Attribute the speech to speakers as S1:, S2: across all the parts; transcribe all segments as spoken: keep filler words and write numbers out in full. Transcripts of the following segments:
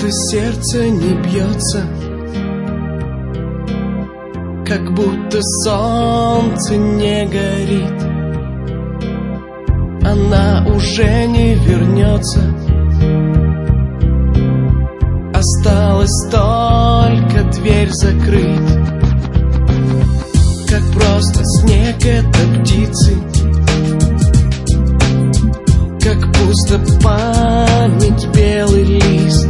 S1: сердце не бьется, как будто солнце не горит. Она уже не вернется, осталось только дверь закрыть. Как просто снег это птицы, как пусто память белый лист.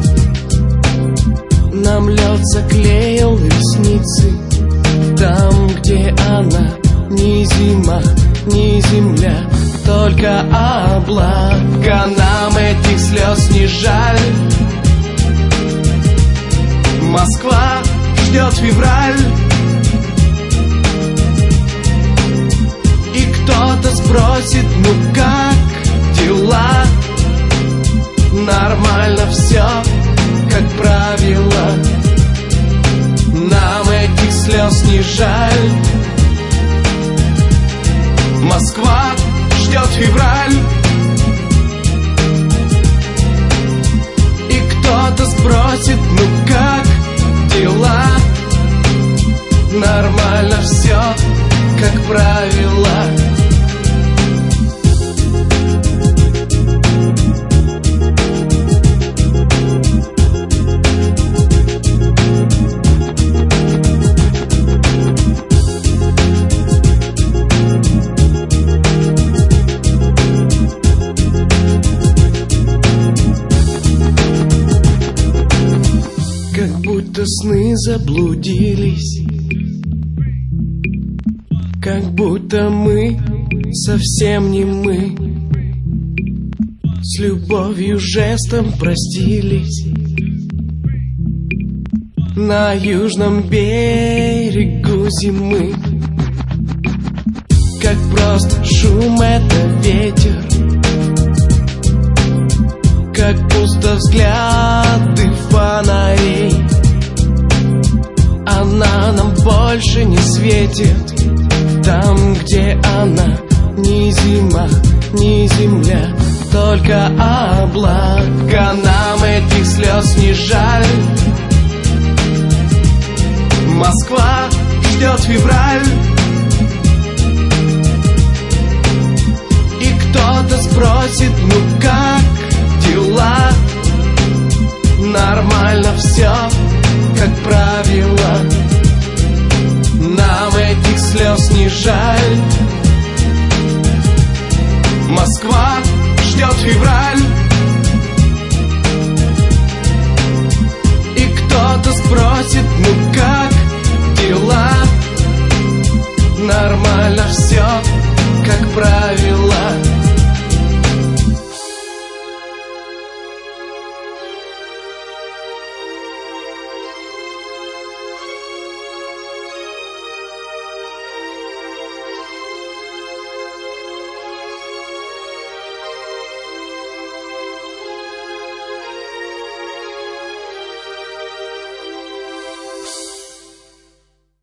S1: Нам лед заклеил ресницы там, где она ни зима, ни земля, только облака. Нам этих слез не жаль. Москва ждет февраль, и кто-то спросит: ну как дела? Нормально все, как правило. Нам этих слез не жаль. Москва ждет февраль, и кто-то спросит: ну как дела? Нормально все, как правило. Как будто сны заблудились, как будто мы совсем не мы. С любовью жестом простились на южном берегу зимы. Как просто шум это ветер, как пусто взгляды фонарей. Она нам больше не светит там, где она ни зима, ни земля, только облака. Нам этих слез не жаль. Москва ждет февраль, и кто-то спросит: ну как дела? Нормально все, как правило. Нам этих слез не жаль. Москва ждет февраль, и кто-то спросит: ну как дела? Нормально все, как правило.